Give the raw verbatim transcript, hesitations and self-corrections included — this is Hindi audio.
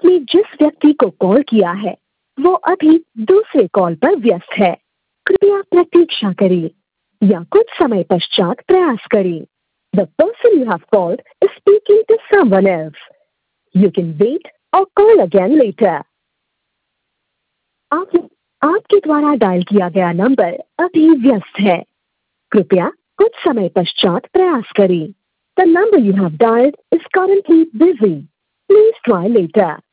आपने जिस व्यक्ति को कॉल किया है वो अभी दूसरे कॉल पर व्यस्त है। कृपया प्रतीक्षा करें या कुछ समय पश्चात प्रयास करें। The person you have called is speaking to someone else. You can wait or call again later. आप आपके द्वारा डायल किया गया नंबर अभी व्यस्त है। कृपया कुछ समय पश्चात प्रयास करें। The number you have dialed is currently busy. Please try later.